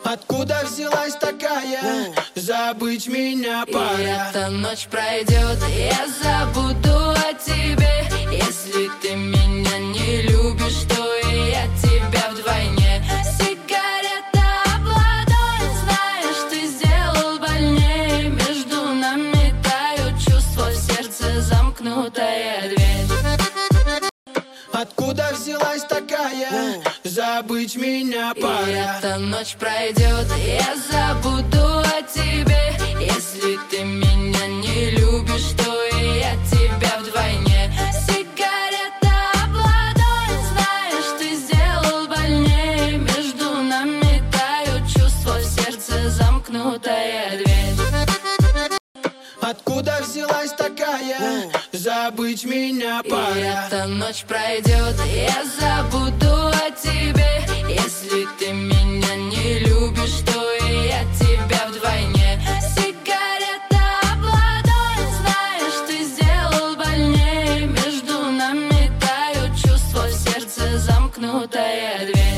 Откуда взялась такая? Забыть меня пора. И эта ночь пройдет, и я забуду о тебе. Если ты меня не любишь, то и я тебя вдвойне. Сигарета об ладонь, знаешь, ты сделал больнее. Между нами тают чувства, в сердце замкнутая дверь. Откуда взялась такая? Забыть меня пора. И эта ночь пройдет, и я забуду о тебе. Если ты меня не любишь, то и я тебя вдвойне. Сигарета об ладонь, знаешь, ты сделал больнее. Между нами тают чувства, в сердце замкнутая дверь. Откуда взялась такая? Забыть меня пора. И эта ночь пройдет, и я забуду о тебе. Если ты меня не любишь, то и я тебя вдвойне. Сигарета об ладонь, знаешь, ты сделал больнее. Между нами тают чувства, в сердце замкнутая дверь.